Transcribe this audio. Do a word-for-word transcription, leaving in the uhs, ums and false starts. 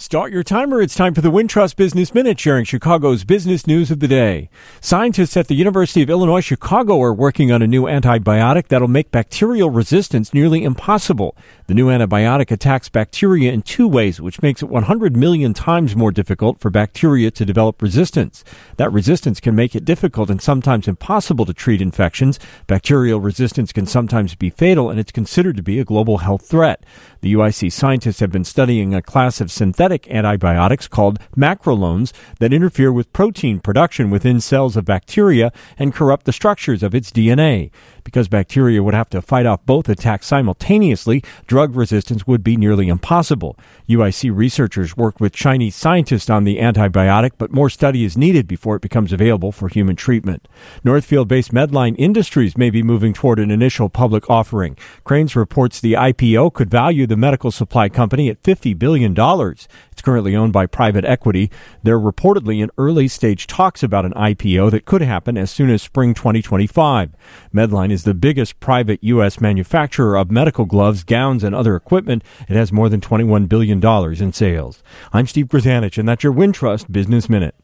Start your timer. It's time for the Wintrust Business Minute, sharing Chicago's business news of the day. Scientists at the University of Illinois Chicago are working on a new antibiotic that'll make bacterial resistance nearly impossible. The new antibiotic attacks bacteria in two ways, which makes it one hundred million times more difficult for bacteria to develop resistance. That resistance can make it difficult and sometimes impossible to treat infections. Bacterial resistance can sometimes be fatal, and it's considered to be a global health threat. The U I C scientists have been studying a class of synthetic antibiotics called macrolones that interfere with protein production within cells of bacteria and corrupt the structures of its D N A. Because bacteria would have to fight off both attacks simultaneously, drug resistance would be nearly impossible. U I C researchers work with Chinese scientists on the antibiotic, but more study is needed before it becomes available for human treatment. Northfield-based Medline Industries may be moving toward an initial public offering. Cranes reports the I P O could value the medical supply company at fifty billion dollars. It's currently owned by private equity. They're reportedly in early-stage talks about an I P O that could happen as soon as spring twenty twenty-five. Medline is the biggest private U S manufacturer of medical gloves, gowns, and other equipment. It has more than twenty-one billion dollars in sales. I'm Steve Grzanich, and that's your Wintrust Business Minute.